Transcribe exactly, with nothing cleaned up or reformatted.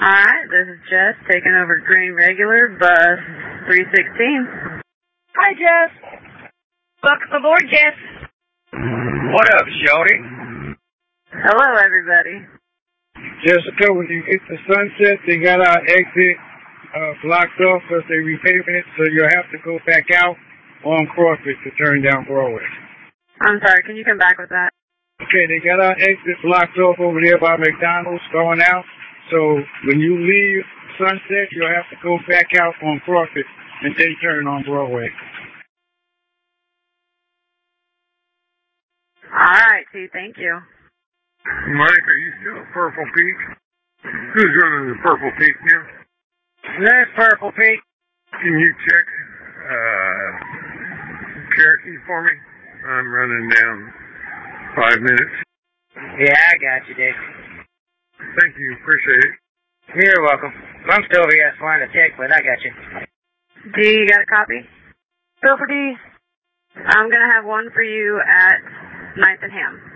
Alright, this is Jess taking over Green Regular, bus three sixteen. Hi, Jess. Welcome aboard, Jess. What up, shorty? Hello, everybody. Jessica, when you get to Sunset, they got our exit uh, blocked off because they repaving it, so you'll have to go back out on Crawford to turn down Broadway. I'm sorry, can you come back with that? Okay, they got our exit blocked off over there by McDonald's going out. So when you leave Sunset, you'll have to go back out on Crawford and then turn on Broadway. Alright, T, thank you. Mike, are you still at Purple Peak? Who's running the Purple Peak now? That's Purple Peak. Can you check uh, Cherokee for me? I'm running down five minutes. Yeah, I got you, Dick. Thank you. Appreciate it. You're welcome. I'm still over here flying a tick, but I got you. D, you got a copy? Bill for D. I'm gonna have one for you at Ninth and Ham.